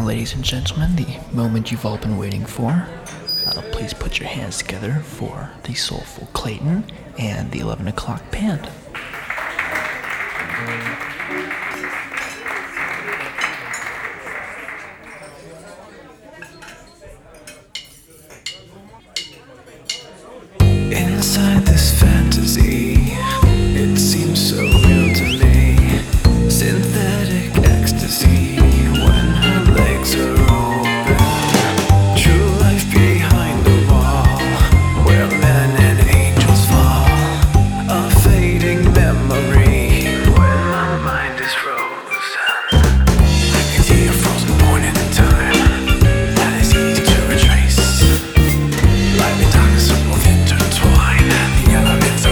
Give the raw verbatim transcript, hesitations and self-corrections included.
ladies and gentlemen, the moment you've all been waiting for. Uh, please put your hands together for the soulful Clayton and the eleven o'clock band.